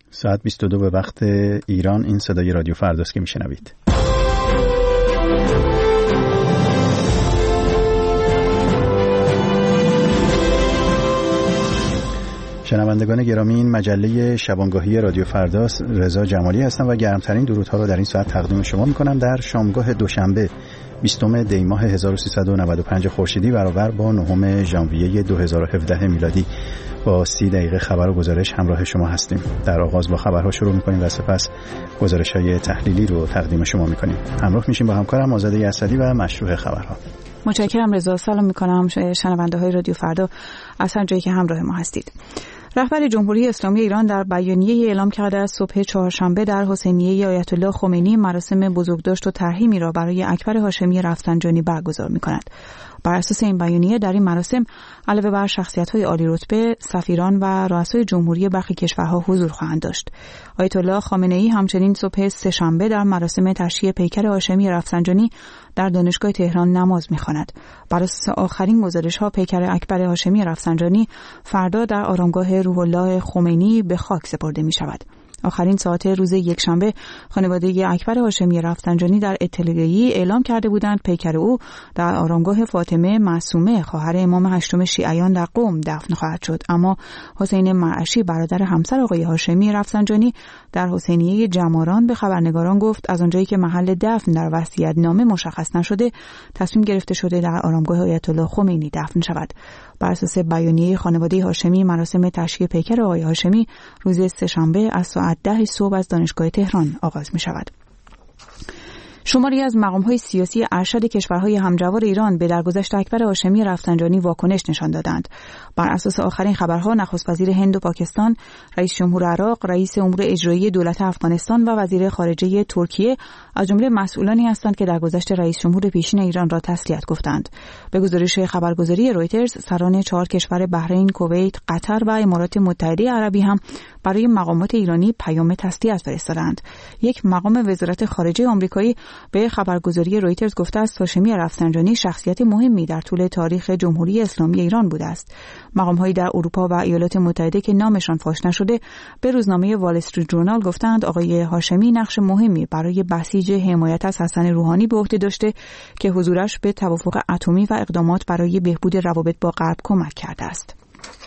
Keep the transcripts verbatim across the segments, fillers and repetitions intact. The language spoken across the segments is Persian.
ساعت بیست و دو به وقت ایران. این صدای رادیو فرداست که میشنوید. شنوندگان گرامی، این مجله شبانگاهی رادیو فرداست. رضا جمالی هستم و گرمترین درودها را در این ساعت تقدیم شما میکنم در شامگاه دوشنبه بیستم دی ماه هزار و سیصد و نود و پنج خورشیدی برابر با نهم ژانویه دو هزار و هفده میلادی. با سی دقیقه خبر و گزارش همراه شما هستیم. در آغاز با خبرها شروع میکنیم و سپس گزارش‌های تحلیلی رو تقدیم شما میکنیم. همراه میشیم با همکارم آزاده اسدی و مشروع خبرها. متشکرم رضا. سلام میکنم شنونده های رادیو فردا از هر جایی که همراه ما هستید. رهبر جمهوری اسلامی ایران در بیانیه اعلام کرده است صبح چهارشنبه در حسینیه آیت الله خمینی مراسم بزرگداشت و ترحیمی را برای اکبر هاشمی رفسنجانی برگزار می‌کند. بر اساس این بیانیه در این مراسم علاوه بر شخصیت‌های عالی رتبه، سفیران و رؤسای جمهوری برخی کشورها حضور خواهند داشت. آیت الله خامنه‌ای همچنین صبح سه‌شنبه در مراسم تشییع پیکر هاشمی رفسنجانی در دانشگاه تهران نماز می‌خواند. بر اساس آخرین گزارش‌ها پیکر اکبر هاشمی رفسنجانی فردا در آرامگاه روح الله خمینی به خاک سپرده می‌شود. آخرین ساعت روز یکشنبه خانواده اکبر هاشمی رفسنجانی در اطلاعیه‌ای اعلام کرده بودند پیکر او در آرامگاه فاطمه معصومه خواهر امام هشتم شیعیان در قم دفن خواهد شد، اما حسین مرعشی برادر همسر آقای هاشمی رفسنجانی در حسینیه جماران به خبرنگاران گفت از آنجایی که محل دفن در وصیت‌نامه مشخص نشده، تصمیم گرفته شده در آرامگاه آیت الله خمینی دفن شود. بر اساس بیانیه خانواده هاشمی مراسم تشییع پیکر آقای هاشمی روز سه‌شنبه از ساعت ده صبح از دانشگاه تهران آغاز می شود. شماری از مقام‌های سیاسی ارشد کشورهای همجوار ایران به درگذشت اکبر هاشمی رفسنجانی واکنش نشان دادند. بر اساس آخرین خبرها نخست وزیر هند و پاکستان، رئیس جمهور عراق، رئیس امور اجرایی دولت افغانستان و وزیر خارجه ترکیه از جمله مسئولانی هستند که درگذشت رئیس جمهور پیشین ایران را تسلیت گفتند. به گزارش خبرگزاری رویترز، سران چهار کشور بحرین، کویت، قطر و امارات متحده عربی هم برای مقامات ایرانی پیام تسلیت فرستادند. یک مقام وزارت خارجه آمریکایی به خبرگزاری رویترز گفته است هاشمی رفسنجانی شخصیت مهمی در طول تاریخ جمهوری اسلامی ایران بوده است. مقام‌هایی در اروپا و ایالات متحده که نامشان فاش نشده به روزنامه وال استریت ژورنال گفتند آقای هاشمی نقش مهمی برای بسیج حمایت از حسن روحانی به عهده داشته که حضورش به توافق اتمی و اقدامات برای بهبود روابط با غرب کمک کرده است.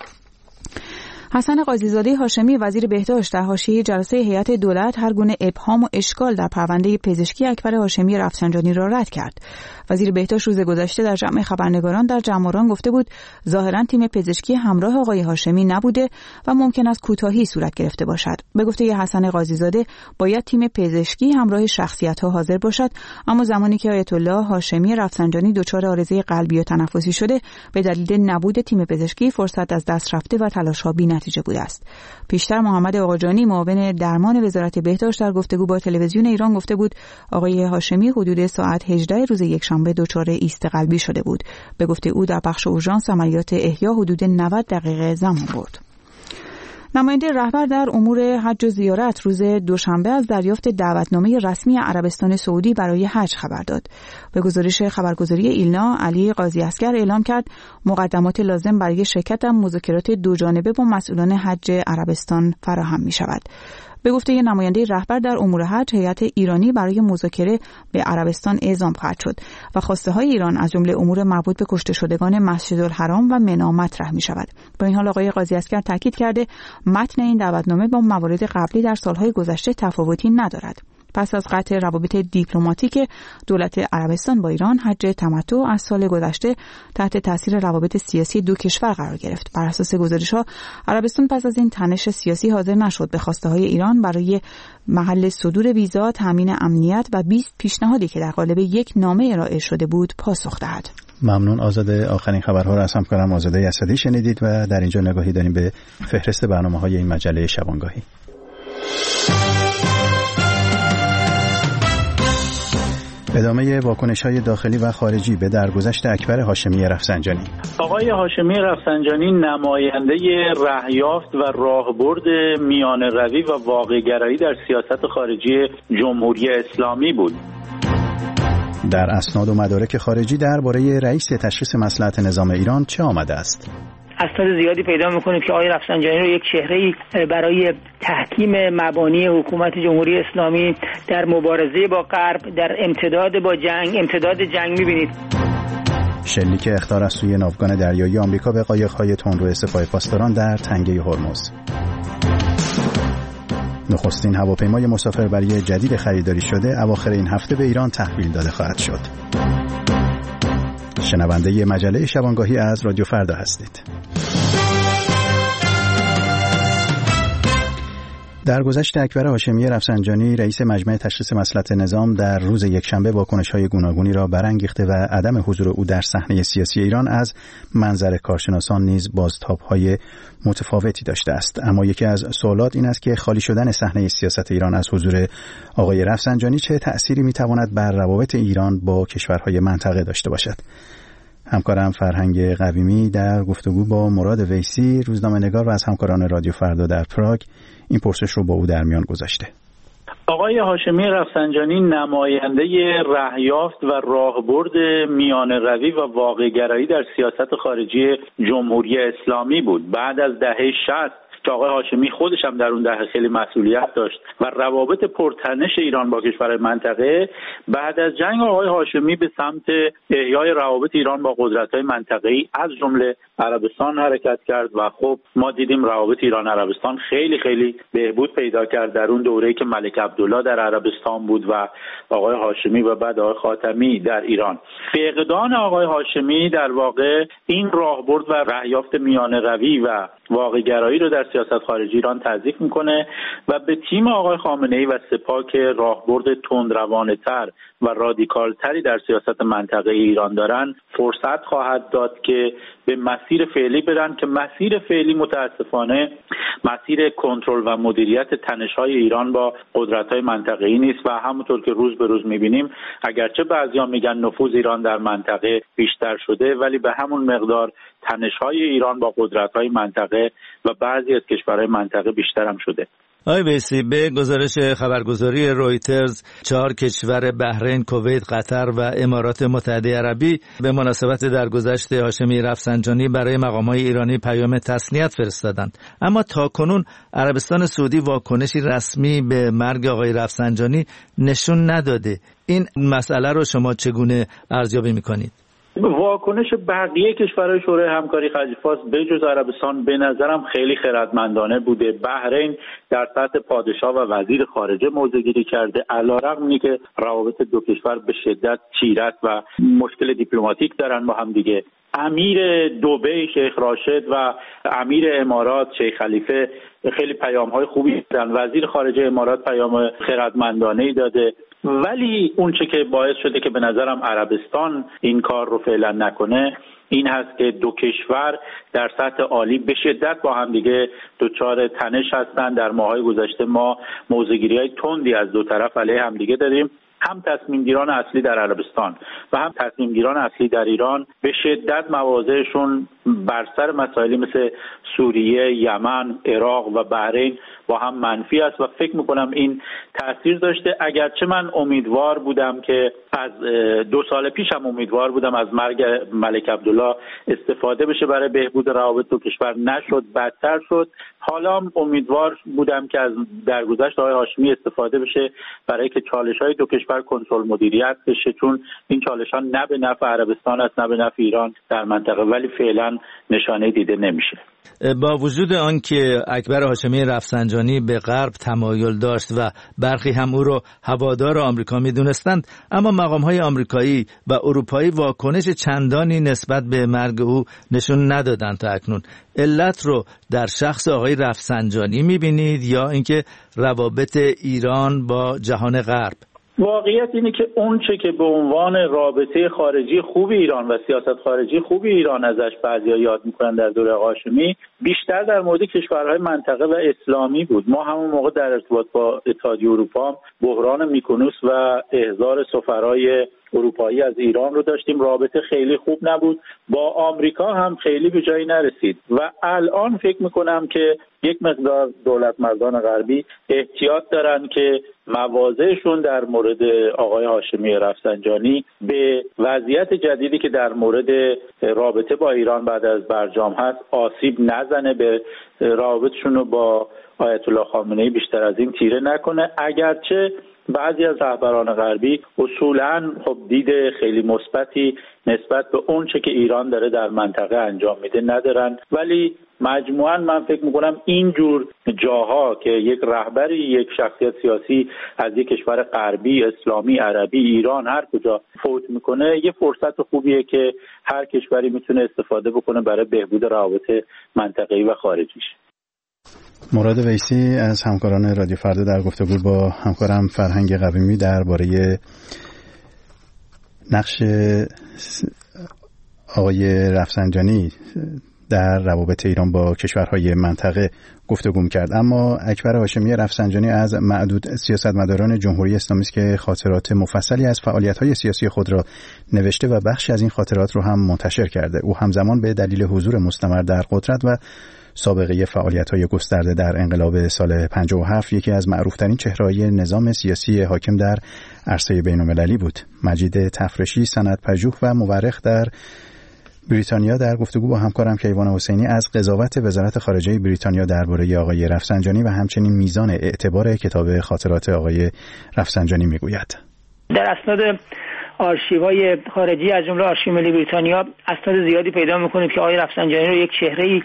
حسن قاضی‌زاده هاشمی وزیر بهداشت در حاشیه جلسه هیئت دولت هر گونه ابهام و اشکال در پرونده پزشکی اکبر هاشمی رفسنجانی را رد کرد. وزیر بهداشت روز گذشته در جمع خبرنگاران در جماران گفته بود ظاهراً تیم پزشکی همراه آقای هاشمی نبوده و ممکن است کوتاهی صورت گرفته باشد. به گفته حسن قاضی‌زاده باید تیم پزشکی همراه شخصیت‌ها حاضر باشد، اما زمانی که آیت الله هاشمی رفسنجانی دچار عارضه قلبی و تنفسی شده به دلیل نبود تیم پزشکی فرصت از دست رفته و تلاش‌ها بی‌نتیجه بوده است. پیشتر محمد آقاجانی معاون درمان وزارت بهداشت در گفتگو با تلویزیون ایران گفته بود آقای هاشمی حدود ساعت هجده روز یکشنبه دچار ایست قلبی شده بود. به گفته او در بخش اورژانس عملیات احیا حدود نود دقیقه زمان برد. نماینده رهبر در امور حج و زیارت روز دوشنبه از دریافت دعوتنامه رسمی عربستان سعودی برای حج خبر داد. به گزارش خبرگزاری ایلنا، علی قاضی اصغر اعلام کرد مقدمات لازم برای شرکت در مذاکرات دوجانبه با مسئولان حج عربستان فراهم می شود. به گفته ی نماینده رهبر در امور حج، هیئت ایرانی برای مذاکره به عربستان اعزام خواهد شد و خواسته های ایران از جمله امور مربوط به کشته شدگان مسجدالحرام و منی مطرح می شود. با این حال آقای قاضی اصغر تاکید کرده متن این دعوتنامه با موارد قبلی در سالهای گذشته تفاوتی ندارد. پس از قطع روابط دیپلماتیک دولت عربستان با ایران، حج تمتع از سال گذشته تحت تاثیر روابط سیاسی دو کشور قرار گرفت. بر اساس گزارش‌ها عربستان پس از این تنش سیاسی حاضر نشد به خواسته‌های ایران برای محل صدور ویزا، تامین امنیت و بیست پیشنهادی که در قالب یک نامه ارائه شده بود پاسخ دهد. ممنون آزاده. آخرین خبرها را از همکارم آزاده اسدی شنیدید و در اینجا نگاهی داریم به فهرست برنامه‌های این مجله شبانگاهی. ادامه واکنش‌های داخلی و خارجی به درگذشت اکبر هاشمی رفسنجانی. آقای هاشمی رفسنجانی نماینده رهیافت و راهبرد میانه‌روی و واقع‌گرایی در سیاست خارجی جمهوری اسلامی بود. در اسناد و مدارک خارجی درباره رئیس تشخیص مصلحت نظام ایران چه آمده است؟ اسناد زیادی پیدا میکنیم که آقای رفسنجانی رو یک چهره‌ای برای تحکیم مبانی حکومت جمهوری اسلامی در مبارزه با غرب، در امتداد با جنگ، امتداد جنگ میبینید. شلیک اخطار از سوی ناوگان دریایی آمریکا به قایق‌های تندرو سپاه پاسداران در تنگه هرمز. نخستین هواپیمای مسافربری جدید خریداری شده اواخر این هفته به ایران تحویل داده خواهد شد. شنونده مجله شبانگاهی از رادیو فردا هستید. در گذشت اکبر هاشمی رفسنجانی رئیس مجمع تشخیص مصلحت نظام در روز یکشنبه واکنش‌های گوناگونی را برانگیخته و عدم حضور او در صحنه سیاسی ایران از منظر کارشناسان نیز بازتاب‌های متفاوتی داشته است. اما یکی از سوالات این است که خالی شدن صحنه سیاست ایران از حضور آقای رفسنجانی چه تأثیری می‌تواند بر روابط ایران با کشورهای منطقه داشته باشد. همکارم فرهنگ قویمی در گفتگو با مراد ویسی روزنامه‌نگار و از همکاران رادیو فردا در پراگ این پرسش رو با او در میان گذاشته. آقای هاشمی رفسنجانی نماینده رهیافت و راهبرد میانه روی و واقع‌گرایی در سیاست خارجی جمهوری اسلامی بود. بعد از دهه شصت که آقای هاشمی خودش هم در اون دهه خیلی مسئولیت داشت و روابط پرتنش ایران با کشورهای منطقه، بعد از جنگ آقای هاشمی به سمت احیای روابط ایران با قدرت‌های منطقه‌ای از جمله عربستان حرکت کرد و خب ما دیدیم روابط ایران عربستان خیلی خیلی بهبود پیدا کرد در اون دوره‌ای که ملک عبدالله در عربستان بود و آقای هاشمی و بعد آقای خاتمی در ایران. فقدان آقای هاشمی در واقع این راهبرد و رهیافت میانه روی و واقع‌گرایی رو در سیاست خارجی ایران تضعیف میکنه و به تیم آقای خامنه‌ای و سپاه که راهبرد تندروانه‌تر و رادیکالتری در سیاست منطقه ایران دارن فرصت خواهد داد که به مسیر فعلی برن که مسیر فعلی متاسفانه مسیر کنترل و مدیریت تنش‌های ایران با قدرت‌های منطقه‌ای نیست و همونطور که روز به روز می‌بینیم اگرچه بعضیا میگن نفوذ ایران در منطقه بیشتر شده ولی به همون مقدار تنش‌های ایران با قدرت‌های منطقه و بعضی از کشورهای منطقه بیشتر هم شده. آقای ویسی، به گزارش خبرگزاری رویترز چهار کشور بحرین، کویت، قطر و امارات متحده عربی به مناسبت درگذشت هاشمی رفسنجانی برای مقام‌های ایرانی پیام تسلیت فرستادند. اما تاکنون عربستان سعودی واکنشی رسمی به مرگ آقای رفسنجانی نشون نداده. این مسئله رو شما چگونه ارزیابی می‌کنید؟ واکنش بقیه کشورهای شورای همکاری خلیج فارس به جز عربستان به نظرم خیلی خردمندانه بوده. بحرین در سطح پادشاه و وزیر خارجه موضع‌گیری کرده، علیرغم اینکه روابط دو کشور به شدت تیرت و مشکل دیپلماتیک دارن با هم دیگه. امیر دبی شیخ راشد و امیر امارات شیخ خلیفه خیلی پیام‌های خوبی دادن. وزیر خارجه امارات پیام خردمندانه‌ای داده، ولی اون چه که باعث شده که به نظرم عربستان این کار رو فعلا نکنه این هست که دو کشور در سطح عالی به شدت با هم دیگه دچار تنش هستند. در ماهای گذشته ما موضع‌گیری‌های تندی از دو طرف علیه هم دیگه داریم، هم تصمیم گیران اصلی در عربستان و هم تصمیم گیران اصلی در ایران به شدت مواضعشون بر سر مسائلی مثل سوریه، یمن، عراق و بحرین با هم منفی است و فکر میکنم این تاثیر داشته. اگرچه من امیدوار بودم که از دو سال پیش هم امیدوار بودم از مرگ ملک عبدالله استفاده بشه برای بهبود روابط دو کشور، نشد، بدتر شد. حالا امیدوار بودم که از درگذشت آقای هاشمی استفاده بشه برای که چالش‌های دو کشور کنترل مدیریت بشه، چون این چالش‌ها نه به نفع عربستان است نه به نفع ایران در منطقه، ولی فعلا نشانه دیده نمیشه. با وجود آنکه اکبر هاشمی رفسنجانی به غرب تمایل داشت و برخی هم او را هوادار آمریکا می‌دونستند، اما مقام‌های آمریکایی و اروپایی واکنش چندانی نسبت به مرگ او نشون ندادند تا اکنون. علت رو در شخص آقای رفسنجانی می‌بینید یا اینکه روابط ایران با جهان غرب؟ واقعیت اینه که اون چه که به عنوان رابطه خارجی خوب ایران و سیاست خارجی خوب ایران ازش بعضیا یاد میکنن در دوره هاشمی بیشتر در مورد کشورهای منطقه و اسلامی بود. ما همون موقع در ارتباط با اتحادیه اروپا بحران میکونوس و احضار سفرای اروپایی از ایران رو داشتیم، رابطه خیلی خوب نبود، با آمریکا هم خیلی به جایی نرسید و الان فکر میکنم که یک مقدار دولت مردان غربی احتیاط دارن که مواضعشون در مورد آقای هاشمی رفسنجانی به وضعیت جدیدی که در مورد رابطه با ایران بعد از برجام هست آسیب نزنه، به رابطشون رو با آیت الله خامنه‌ای بیشتر از این تیره نکنه. اگرچه بعضی از رهبران غربی اصولاً خب دید خیلی مثبتی نسبت به اون چه که ایران داره در منطقه انجام میده ندارن، ولی مجموعاً من فکر میکنم اینجور جاها که یک رهبری، یک شخصیت سیاسی از یک کشور غربی، اسلامی، عربی، ایران، هر کجا فوت میکنه، یه فرصت خوبیه که هر کشوری میتونه استفاده بکنه برای بهبود روابط منطقه‌ای و خارجیش. مراد ویسی از همکاران رادیو فردا در گفتگو با همکارم فرهنگ قویمی درباره نقش آقای رفسنجانی در روابط ایران با کشورهای منطقه گفتگو کرد. اما اکبر هاشمی رفسنجانی از معدود سیاستمداران جمهوری اسلامی است که خاطرات مفصلی از فعالیت‌های سیاسی خود را نوشته و بخشی از این خاطرات را هم منتشر کرده. او همزمان به دلیل حضور مستمر در قدرت و سابقه فعالیت‌های گسترده در انقلاب سال پنجاه و هفت یکی از معروف‌ترین چهره‌های نظام سیاسی حاکم در عرصه بین‌المللی بود. مجید تفرشی، سندپژوه و مورخ در بریتانیا در گفتگو با همکارم کیوان حسینی از قضاوت وزارت خارجه بریتانیا درباره آقای رفسنجانی و همچنین میزان اعتبار کتاب خاطرات آقای رفسنجانی میگوید. در اسناد آرشیوهای خارجی از جمله آرشیو ملی بریتانیا اسناد زیادی پیدا می‌کنید که آقای رفسنجانی رو یک چهره‌ای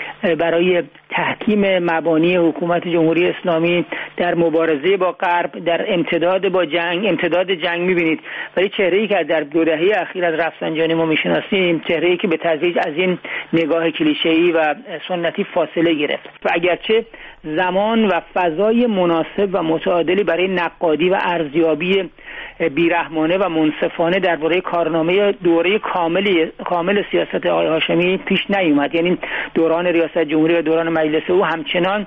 برای تحکیم مبانی حکومت جمهوری اسلامی در مبارزه با غرب، در امتداد با جنگ، امتداد جنگ می‌بینید. ولی چهره‌ای که در دو دهه اخیر از رفسنجانی ما می‌شناسیم، چهره‌ای که به تدریج از این نگاه کلیشه‌ای و سنتی فاصله گرفت و اگرچه زمان و فضای مناسب و متعادلی برای نقادی و ارزیابی بیرحمانه و منصفانه درباره کارنامه دوره کامل کامل سیاست آقای هاشمی پیش نیومد، یعنی دوران ریاست جمهوری و دوران مجلس او همچنان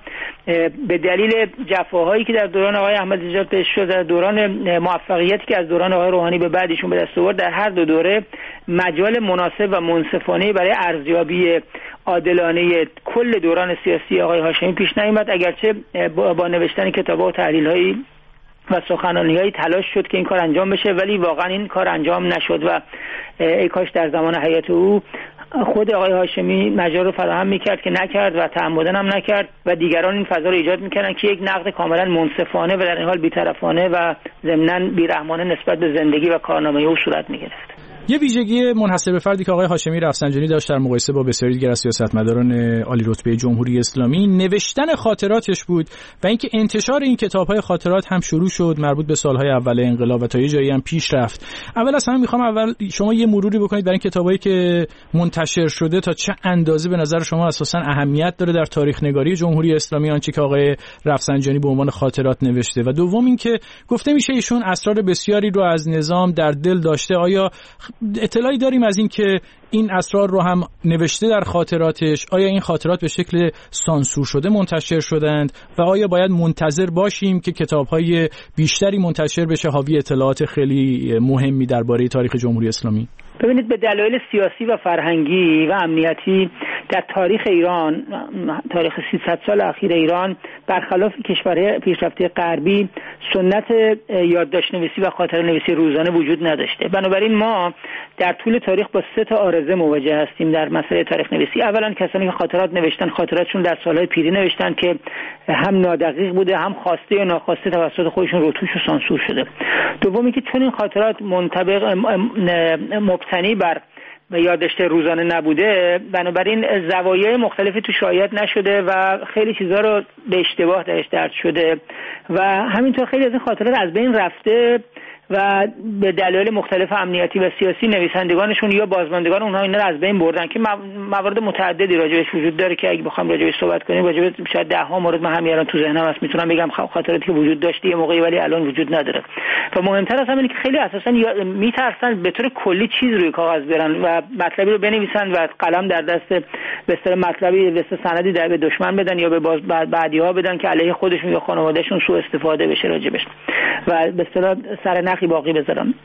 به دلیل جفاهایی که در دوران آقای احمدی پیش شد، در دوران موفقیتی که از دوران آقای روحانی به بعد ایشون به دست آورد، در هر دو دوره مجال مناسب و منصفانه برای ارزیابی عادلانه کل دوران سیاسی آقای هاشمی پیش نیامد. اگرچه با, با نوشتن کتاب‌ها و تحلیل‌هایی و سخنرانی‌هایی تلاش شد که این کار انجام بشه، ولی واقعا این کار انجام نشد و ای کاش در زمان حیات او خود آقای هاشمی مجال رو فراهم میکرد که نکرد و تعمدن هم نکرد و دیگران این فضا رو ایجاد میکردن که یک نقد کاملا منصفانه و در این حال بی‌طرفانه و ضمناً بی‌رحمانه نسبت به زندگی و کارنامه او صورت میگرفت. یه ویژگی منحصر به فردی که آقای هاشمی رفسنجانی داشت در مقایسه با بسیاری دیگر از سیاستمداران عالی رتبه جمهوری اسلامی نوشتن خاطراتش بود و اینکه انتشار این کتاب‌های خاطرات هم شروع شد مربوط به سال‌های اول انقلاب و تا یه جایی هم پیش رفت. اول از همه می‌خوام اول شما یه مروری بکنید برای این کتابایی که منتشر شده تا چه اندازه به نظر شما اساساً اهمیت داره در تاریخ نگاری جمهوری اسلامی آنچه که آقای رفسنجانی به عنوان خاطرات نوشته، و دوم اینکه گفته میشه ایشون اسرار بسیاری رو از نظام در دل داشته. آیا اطلاعی داریم از این که این اسرار رو هم نوشته در خاطراتش؟ آیا این خاطرات به شکل سانسور شده منتشر شدند و آیا باید منتظر باشیم که کتاب‌های بیشتری منتشر بشه حاوی اطلاعات خیلی مهمی درباره تاریخ جمهوری اسلامی؟ ببینید، به دلایل سیاسی و فرهنگی و امنیتی در تاریخ ایران، تاریخ سیصد سال اخیر ایران، برخلاف کشورهای پیشرفته غربی سنت یادداشت نویسی و خاطره نویسی روزانه وجود نداشته. بنابراین ما در طول تاریخ با سه تا عارضه مواجه هستیم در مسئله تاریخ نویسی. اولا کسانی که خاطرات نوشتن، خاطراتشون در سالهای پیری نوشتن که هم نادقیق بوده، هم خواسته یا ناخواسته توسط خودشون روتوش و سانسور شده. دومی که چون این خاطرات منطبق مبتنی بر یادداشت روزانه نبوده، بنابراین زوایای مختلفی تو رعایت نشده و خیلی چیزا رو به اشتباه درش درد شده و همینطور خیلی از این خاطرات از بین رفته و به دلایل مختلف امنیتی و سیاسی نویسندگانشون یا بازماندگان اونها اینا رو از بین بردن که موارد متعددی راجعش وجود داره که اگه بخوام راجعش صحبت کنیم راجع شاید ده ها مورد من همین الان تو ذهنم هست، میتونم بگم خاطراتی که وجود داشته یه موقعی ولی الان وجود نداره. و مهمتر از همه اینه که خیلی اساسا میترسن به طور کلی چیز روی کاغذ بیارن و مطلبی رو بنویسن و قلم در دست به اصطلاح مطلبی به اصطلاح سندی در به دشمن بدن یا به بعدی‌ها بدن که علیه خودشون یا خانواده‌شون سوء استفاده بشه راجعش و به اصطلاح سر نخی باقی بذارن.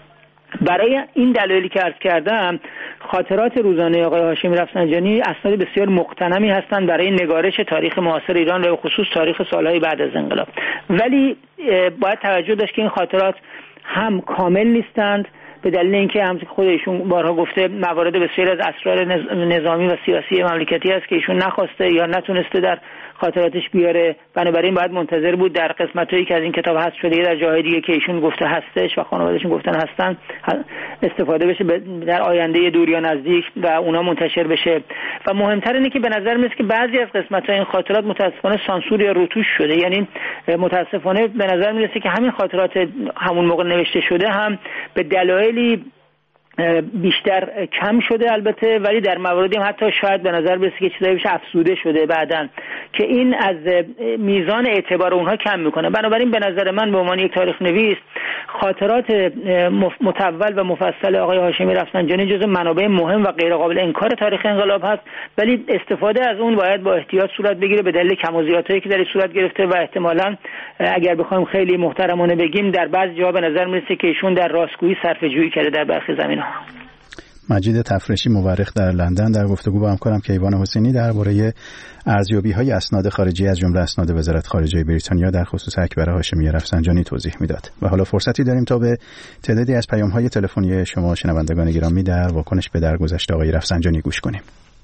برای این دلایلی که عرض کردم خاطرات روزانه آقای هاشمی رفسنجانی اسناد بسیار مقتنمی هستند برای نگارش تاریخ معاصر ایران و به خصوص تاریخ سالهای بعد از انقلاب. ولی باید توجه داشت که این خاطرات هم کامل نیستند به دلیل اینکه هم خود ایشون بارها گفته موارد بسیار از اسرار نظامی و سیاسی مملکتی است که ایشون نخواسته یا نتونسته در خاطراتش بیاره، بنابراین باید منتظر بود در قسمتایی که از این کتاب حذف شده در جاهای دیگه که ایشون گفته هستش و خانواده‌شون گفتن هستن استفاده بشه در آینده دور یا نزدیک و اونا منتشر بشه. و مهمتر اینه که به نظر میاد که بعضی از قسمت‌های این خاطرات متاسفانه سانسور یا روتوش شده، یعنی متاسفانه به نظر میاد که همین خاطرات همون موقع نوشته شده هم به دلایلی بیشتر کم شده البته، ولی در مواردی هم حتی شاید به نظر برسه که چیزایی بشه افزوده شده بعداً که این از میزان اعتبار اونها کم میکنه. بنابراین به نظر من به عنوان یک تاریخ نویس خاطرات متول و مفصل آقای هاشمی رفسنجانی جزو منابع مهم و غیر قابل انکار تاریخ انقلاب هست، ولی استفاده از اون باید با احتیاط صورت بگیره به دلیل کم و زیادهایی که در صورت گرفته و احتمالاً اگر بخوایم خیلی محترمانه بگیم در بعضی جاها به نظر میرسه که ایشون در راستگویی صرفه‌جویی کرده در برخی زمینه‌ها. مجید تفرشی مورخ در لندن در گفتگو با همکارم کیوان حسینی درباره ارزیابی‌های اسناد خارجی از جمله اسناد وزارت خارجه بریتانیا در خصوص اکبر هاشمی رفسنجانی توضیح میداد. و حالا فرصتی داریم تا به تعدادی از پیام‌های تلفنی شما شنوندگان گرامی در واکنش به درگذشت آقای رفسنجانی گوش کنیم.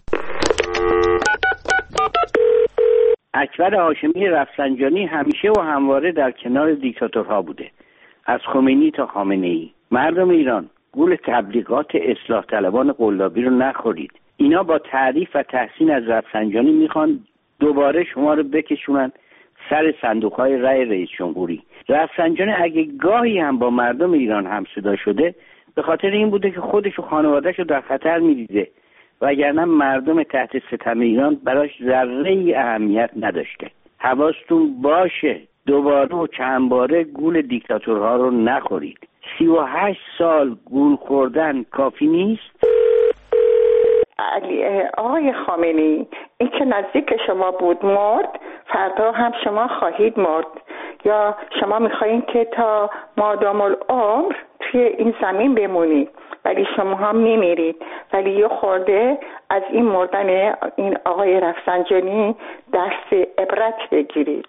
اکبر هاشمی رفسنجانی همیشه و همواره در کنار دیکتاتورها بوده، از خمینی تا خامنه‌ای. مردم ایران گول تبلیغات اصلاح طلبان قلابی رو نخورید. اینا با تعریف و تحسین از رفسنجانی میخوان دوباره شما رو بکشونن سر صندوق‌های رأی رئیس جمهوری. رفسنجانی اگه گاهی هم با مردم ایران همصدا شده به خاطر این بوده که خودش و خانواده‌اش رو در خطر می‌دیده، وگرنه مردم تحت ستم ایران براش ذره‌ای اهمیت نداشته. حواستون باشه دوباره و چند باره گول دیکتاتورها رو نخورید. سی و هشت سال گول خوردن کافی نیست؟ علی آقای خامنه‌ای، این که نزدیک شما بود مرد، فردا هم شما خواهید مرد، یا شما میخواین که تا مادام العمر توی این زمین بمونید ولی شما هم میمیرید. ولی یه خورده از این مردن این آقای رفسنجانی درس عبرت بگیرید.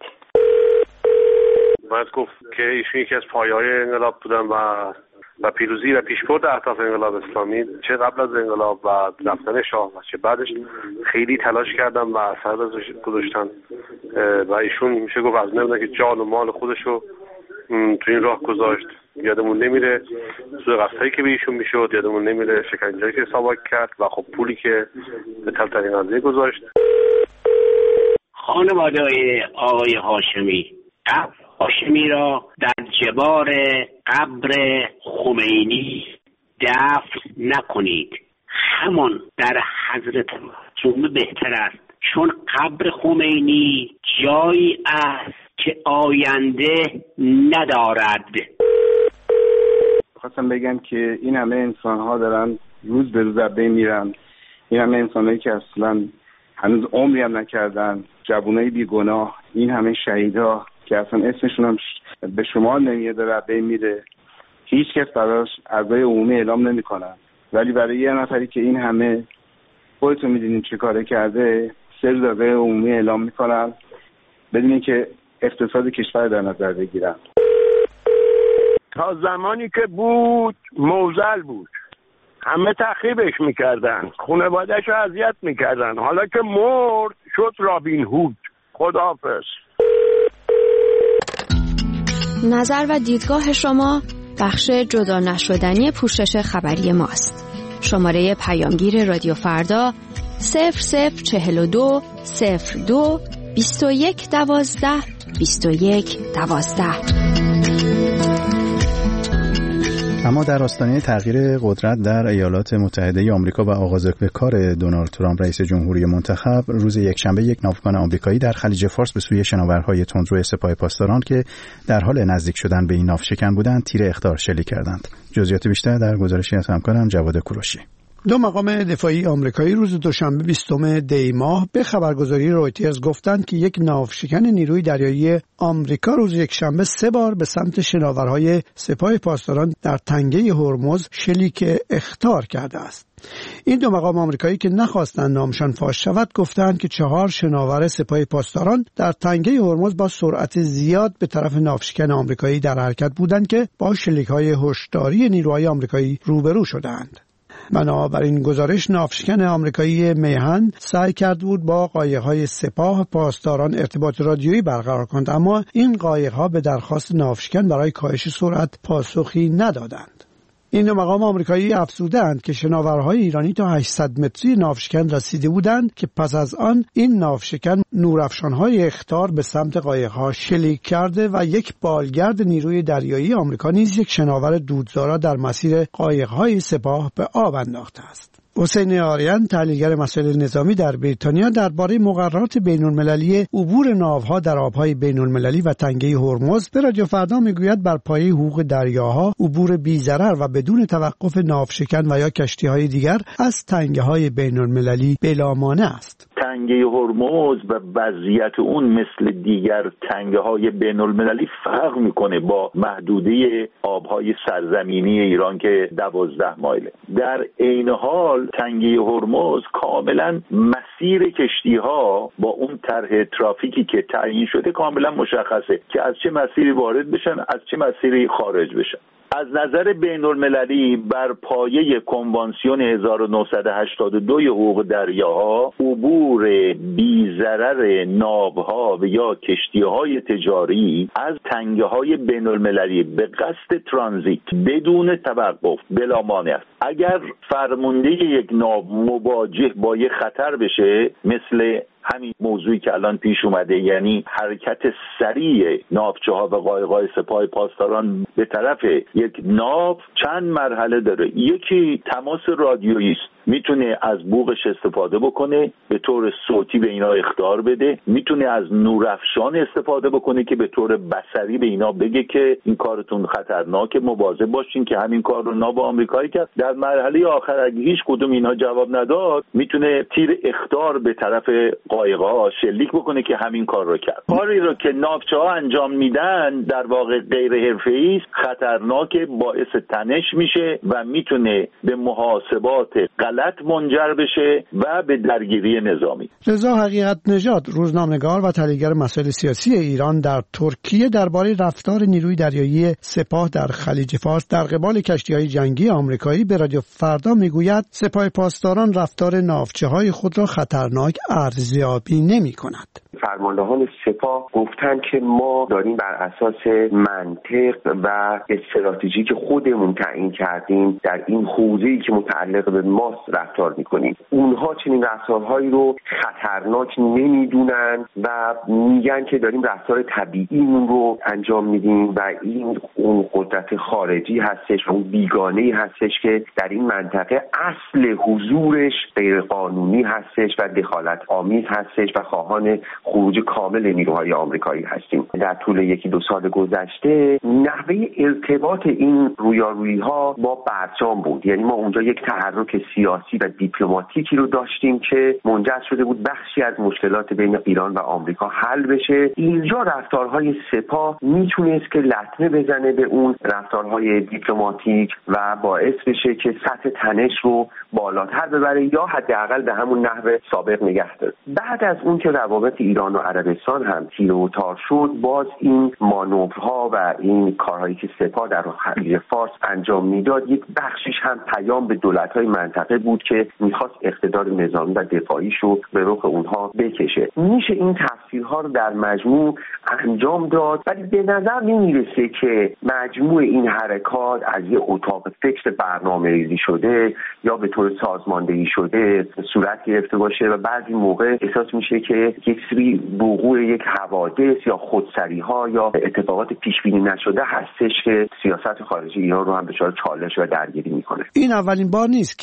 باید گفت که ایشون یکی از پایه‌های انقلاب بودن و و پیروزی و پیشبرد اهداف انقلاب اسلامی، چه قبل از انقلاب و رفتن شاه و چه بعدش خیلی تلاش کردن و اثر گذاشتن و ایشون میشه گفت از نمیدن که جان و مال خودشو تو این راه گذاشت. یادمون نمیره سوء قصدی که به ایشون میشد، یادمون نمیره شکنجه‌ای که ساواک کرد و خب پولی که به تلترین قضیه گذاشت. خانواده آقای هاشمی هاشمی را در جوار قبر خمینی دفن نکنید، همان در حضرت معصومه بهتر است، چون قبر خمینی جایی است که آینده ندارد. خواستم بگم که این همه انسان ها دارن روز به روز بین میرن، این همه انسان هایی که اصلا هنوز عمری هم نکردن، جوانای بیگناه، این همه شهیدا که اصلا اسمشون هم به شما نمیاد داره بین میره، هیچ کس براش اعضای عمومی اعلام نمیکنن، ولی برای یه نفری که این همه خودتون میدونین چه کاره کرده سه روز اعضای عمومی اعلام میکنن بدون اینکه اقتصاد کشور در نظر بگیرن. تا زمانی که بود موزل بود، همه تخریبش میکردن، خانواده‌شو اذیت میکردن، حالا که مرد شد رابین هود. خداحافظ. نظر و دیدگاه شما بخش جدا نشدنی پوشش خبری ماست. شماره پیامگیر رادیو فردا صفر صفر چهل و دو صفر دو بیست و یک دوازده بیست و یک دوازده. اما در آستانه تغییر قدرت در ایالات متحده آمریکا و آغاز به کار دونالد ترامپ رئیس جمهوری منتخب، روز یکشنبه یک ناوگان آمریکایی در خلیج فارس به سوی شناورهای تندرو سپاه پاسداران که در حال نزدیک شدن به این ناو شکن بودند تیر اخطار شلیک کردند. جزئیات بیشتر در گزارشی از همکارم جواد کوروشی. دو مقام دفاعی آمریکایی روز دوشنبه بیستم دی ماه به خبرگزاری رویترز گفتند که یک ناوشکن نیروی دریایی آمریکا روز یکشنبه سه بار به سمت شناورهای سپاه پاسداران در تنگه هرمز شلیک اخطار کرده است. این دو مقام آمریکایی که نخواستند نامشان فاش شود گفتند که چهار شناور سپاه پاسداران در تنگه هرمز با سرعت زیاد به طرف ناوشکن آمریکایی در حرکت بودند که با شلیک‌های هشداری نیروهای آمریکایی روبرو شدند. بنابراین گزارش ناوشکن آمریکایی میهن سعی کرد بود با قایق‌های سپاه پاسداران ارتباط رادیویی برقرار کند، اما این قایق‌ها به درخواست ناوشکن برای کاهش سرعت پاسخی ندادند. این دو مقام آمریکایی افزودند که شناورهای ایرانی تا هشتصد متری ناوشکن رسیده بودند که پس از آن این ناوشکن نورافشان‌های اخطار به سمت قایق‌ها شلیک کرده و یک بالگرد نیروی دریایی آمریکا نیز یک شناور دودزارا در مسیر قایق‌های سپاه به آب انداخته است. حسین آریان، تحلیلگر مسائل نظامی در بریتانیا، درباره مقررات بین‌المللی عبور ناوها در آب‌های بین‌المللی و تنگه هرمز به رادیو فردا میگوید بر پایه حقوق دریاها عبور بی‌ضرر و بدون توقف ناوشکن و یا کشتی‌های دیگر از تنگه‌های بین‌المللی بلامانع است. تنگه هرمز و وضعیت اون مثل دیگر تنگه‌های بین‌المللی فرق میکنه با محدوده آب‌های سرزمینی ایران که دوازده مایله. در عین حال تنگه هرمز کاملا مسیر کشتی‌ها با اون طرح ترافیکی که تعیین شده کاملا مشخصه که از چه مسیری وارد بشن، از چه مسیری خارج بشن. از نظر بین‌المللی بر پایه کنوانسیون هزار و نهصد و هشتاد و دو حقوق دریاها عبور بی‌ضرر ناوها و یا کشتی‌های تجاری از تنگه‌های بین‌المللی به قصد ترانزیت بدون توقف بلا مانع است. اگر فرمانده یک ناو مواجه با یک خطر بشه، مثل همین موضوعی که الان پیش اومده، یعنی حرکت سریع ناوچه‌ها و قایق‌های سپاه پاسداران به طرف یک ناو چند مرحله داره. یکی تماس رادیویی است، میتونه از بوقش استفاده بکنه به طور صوتی به اینا اخطار بده، میتونه از نورافشان استفاده بکنه که به طور بصری به اینا بگه که این کارتون خطرناکه، مواظب باشین، که همین کار رو ناو آمریکایی کرد. در مرحله آخر اگه هیچ کدوم اینا جواب نداد، میتونه تیر اخطار به طرف قایق‌ها شلیک بکنه که همین کار رو کرد. کاری رو که ناوچه‌ها انجام میدن در واقع غیر حرفه‌ای است، خطرناکه، باعث تنش میشه و میتونه به محاسبات غلط منجر بشه و به درگیری نظامی. رضا حقیقت نژاد، روزنامه‌نگار و تحلیلگر مسائل سیاسی ایران در ترکیه، درباره رفتار نیروی دریایی سپاه در خلیج فارس در قبال کشتی‌های جنگی آمریکایی به رادیو فردا میگوید سپاه پاسداران رفتار ناوچه‌های خود را خطرناک ارزیابی نمی‌کند. فرماندهان سپاه گفتن که ما داریم بر اساس منطق و استراتژی که خودمون تعیین کردیم در این حوزه‌ای که متعلق به ماست رفتار میکنیم. اونها چنین رفتارهایی رو خطرناک نمیدونن و میگن که داریم رفتار طبیعیمون رو انجام میدیم و این اون قدرت خارجی هستش، اون بیگانه‌ای هستش که در این منطقه اصل حضورش غیر قانونی هستش و دخالت آمیز هستش و خواهان خروج کامل نیروهای آمریکایی هستیم. در طول یکی دو سال گذشته نحوه ارتباط این رویارویی ها با برجام بود، یعنی ما اونجا یک تحرک سیاسی و دیپلماتیکی رو داشتیم که منجر شده بود بخشی از مشکلات بین ایران و آمریکا حل بشه. اینجا رفتارهای سپاه میتونست که لطمه بزنه به اون رفتارهای دیپلماتیک و باعث بشه که سطح تنش رو بالاتر ببره یا حداقل به همون نحو سابق نگه داره. بعد از اون که روابط ایران و عربستان هم تیره و تار شد، باز این مانورها و این کارهایی که سپاه در خلیج فارس انجام میداد یک بخشش هم پیام به دولت‌های منطقه بود که میخواست اقتدار نظامی و دفاعیش رو به رخ اونها بکشه. میشه این تفسیرها رو در مجموع انجام داد، ولی به نظر نمیرسه که مجموع این حرکات از یه اتاق فکر برنامه‌ریزی شده یا به طور سازماندهی شده صورت گرفته باشه و بعضی موقع احساس میشه که یک سری وقوع یک حوادث یا خودسری‌ها یا اتفاقات پیش بینی نشده هستش که سیاست خارجی ایران رو هم دچار چالش و درگیری میکنه. این اولین بار نیست که قایق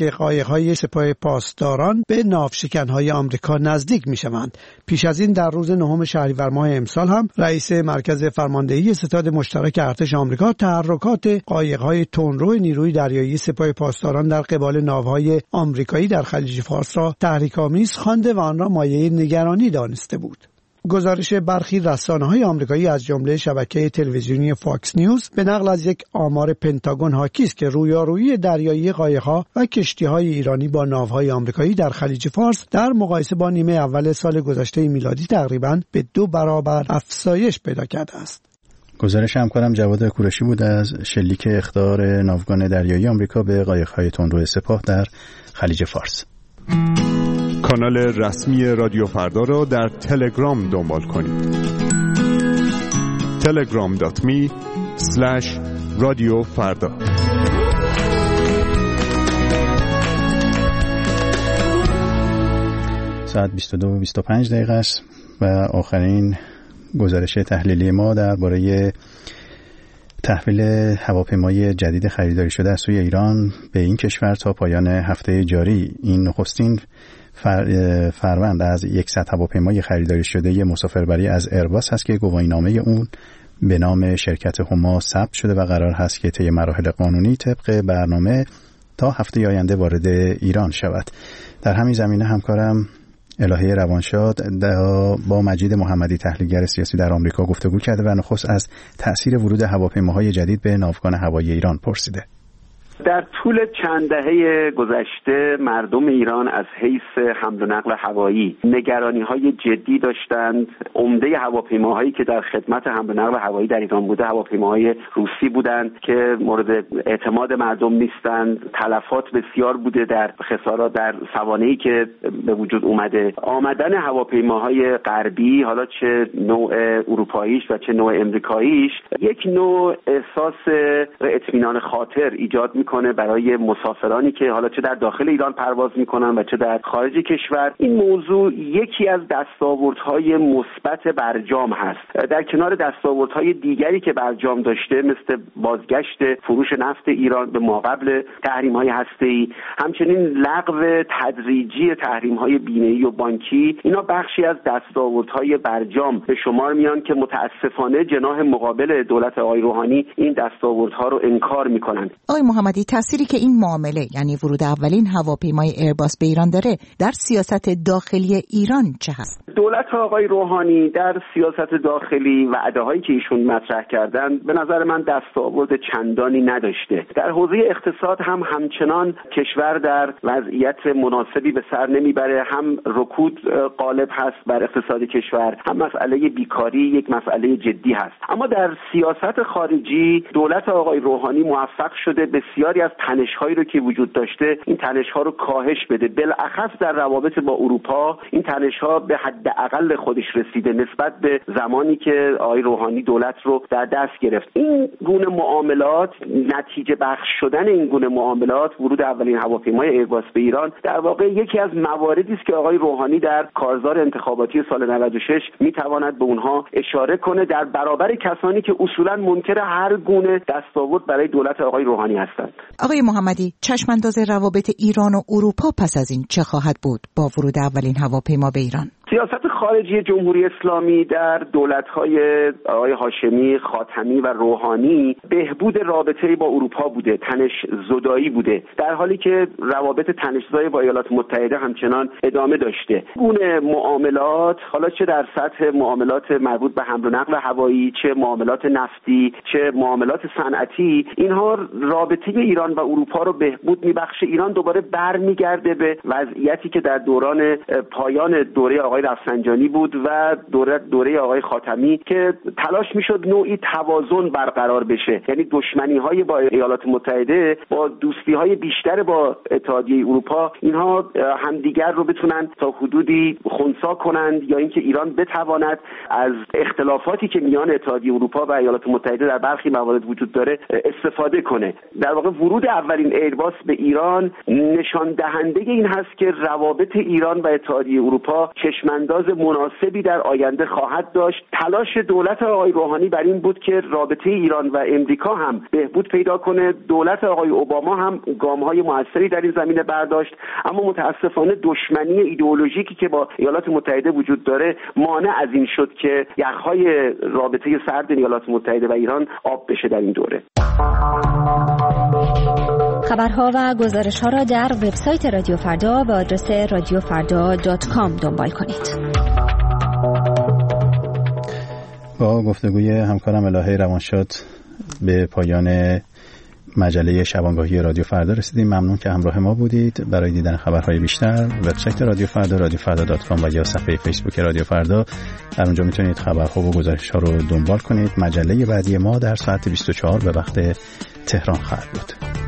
قایق‌های سپاه پاسداران به ناوشکن‌های آمریکا نزدیک می‌شوند. پیش از این در روز نهم شهریور ماه امسال هم رئیس مرکز فرماندهی ستاد مشترک ارتش آمریکا تحرکات قایق‌های تندرو نیروی دریایی سپاه پاسداران در قبال ناوهای آمریکایی در خلیج فارس را تحریک‌آمیز خوانده و آن را مایه نگرانی دانسته بود. گزارش برخی رسانه‌های آمریکایی از جمله شبکه تلویزیونی فاکس نیوز به نقل از یک آمار پنتاگون حاکی است که رویارویی دریایی قایق‌ها و کشتی‌های ایرانی با ناوهای آمریکایی در خلیج فارس در مقایسه با نیمه اول سال گذشته میلادی تقریباً به دو برابر افزایش پیدا کرده است. گزارش همکارم جواد کوروشی بود از شلیک اخطار ناوگان دریایی آمریکا به قایق‌های تندرو سپاه در خلیج فارس. کانال رسمی رادیو فردا را در تلگرام دنبال کنید. تلگرام دات می اسلش رادیو فردا. ساعت بیست و دو و بیست و پنج دقیقه است و آخرین گزارش تحلیلی ما درباره تحویل هواپیمای جدید خریداری شده از سوی ایران به این کشور تا پایان هفته جاری. این نخستین فروند از صد هواپیمای خریداری شده مسافربری از ایرباس هست که گواهینامه اون به نام شرکت هما ثبت شده و قرار هست که طی مراحل قانونی طبق برنامه تا هفته آینده وارد ایران شود. در همین زمینه همکارم الهه روانشاد با مجید محمدی تحلیلگر سیاسی در آمریکا گفتگو کرده و نخست از تأثیر ورود هواپیماهای جدید به ناوگان هوایی ایران پرسیده. در طول چند دهه گذشته مردم ایران از حیث حمل و نقل هوایی نگرانی‌های جدی داشتند. عمده هواپیماهایی که در خدمت حمل و نقل هوایی در ایران بوده هواپیماهای روسی بودند که مورد اعتماد مردم نیستند. تلفات بسیار بوده در خسارات در سوانحی که به وجود اومده. آمدن هواپیماهای غربی، حالا چه نوع اروپاییش و چه نوع امریکاییش، یک نوع احساس اطمینان خاطر ایجاد می‌کنه برای مسافرانی که حالا چه در داخل ایران پرواز میکنن و چه در خارج کشور. این موضوع یکی از دستاوردهای مثبت برجام هست، در کنار دستاوردهای دیگری که برجام داشته مثل بازگشت فروش نفت ایران به ماقبل تحریم‌های هسته‌ای، همچنین لغو تدریجی تحریم‌های بینه‌ای و بانکی. اینا بخشی از دستاوردهای برجام به شمار میان که متاسفانه جناح مقابل دولت آقای روحانی این دستاوردها رو انکار میکنند. آقای محمدی، تأثیری که این معامله یعنی ورود اولین هواپیمای ایرباس به ایران داره در سیاست داخلی ایران چه هست؟ دولت آقای روحانی در سیاست داخلی وعده‌هایی که ایشون مطرح کردن به نظر من دستاورد چندانی نداشته. در حوزه اقتصاد هم همچنان کشور در وضعیت مناسبی به سر نمیبره. هم رکود غالب هست بر اقتصاد کشور، هم مسئله بیکاری یک مسئله جدی هست. اما در سیاست خارجی دولت آقای روحانی موفق شده بسیاری از تنش‌هایی رو که وجود داشته این تنش‌ها رو کاهش بده. بالاخص در روابط با اروپا این تنش‌ها به حداقل خودش رسیده نسبت به زمانی که آقای روحانی دولت رو در دست گرفت. این گونه معاملات، نتیجه بخش شدن این گونه معاملات، ورود اولین هواپیمای ایرباس به ایران در واقع یکی از مواردی است که آقای روحانی در کارزار انتخاباتی سال نود و شش میتواند به اونها اشاره کنه در برابر کسانی که اصولاً منکر هر گونه دستاورد برای دولت آقای روحانی هستند. آقای محمدی، چشمانداز روابط ایران و اروپا پس از این چه خواهد بود با ورود اولین هواپیما به ایران؟ سیاست خارجی جمهوری اسلامی در دولت‌های آقای هاشمی، خاتمی و روحانی بهبود رابطه با اروپا بوده، تنش زدایی بوده، در حالی که روابط تنش‌زای با ایالات متحده همچنان ادامه داشته. گونه معاملات، حالا چه در سطح معاملات مربوط به حمل و نقل هوایی، چه معاملات نفتی، چه معاملات صنعتی، اینها رابطه ایران و اروپا رو بهبود می‌بخشه. ایران دوباره برمیگرده به وضعیتی که در دوران پایان دوره آقای رفسنجانی بود و دوره دوره آقای خاتمی که تلاش میشد نوعی توازن برقرار بشه، یعنی دشمنی‌های با ایالات متحده با دوستی‌های بیشتر با اتحادیه اروپا اینها همدیگر رو بتونن تا حدودی خنثی کنند یا اینکه ایران بتواند از اختلافاتی که میان اتحادیه اروپا و ایالات متحده در برخی موارد وجود داره استفاده کنه. در واقع ورود اولین ایرباس به ایران نشان دهنده این هست که روابط ایران و اتحادیه اروپا چشمانداز مناسبی در آینده خواهد داشت. تلاش دولت آقای روحانی بر این بود که رابطه ایران و امریکا هم بهبود پیدا کنه. دولت آقای اوباما هم گام‌های موثری در این زمینه برداشت، اما متاسفانه دشمنی ایدئولوژیکی که با ایالات متحده وجود داره مانع از این شد که یخ‌های رابطه سرد ایالات متحده و ایران آب بشه در این دوره. خبرها و گزارش‌ها را در وبسایت رادیو فردا به آدرس رادیو فردا دات کام دنبال کنید. با گفتگوی همکارم الهه روانشاد به پایان مجله شبانگاهی رادیو فردا رسیدیم. ممنون که همراه ما بودید. برای دیدن خبرهای بیشتر وبسایت رادیو فردا رادیو فردا دات کام و یا صفحه فیسبوک رادیو فردا، در اونجا میتونید خبرها و گزارش‌ها رو دنبال کنید. مجله بعدی ما در ساعت بیست و چهار به وقت تهران خواهد بود.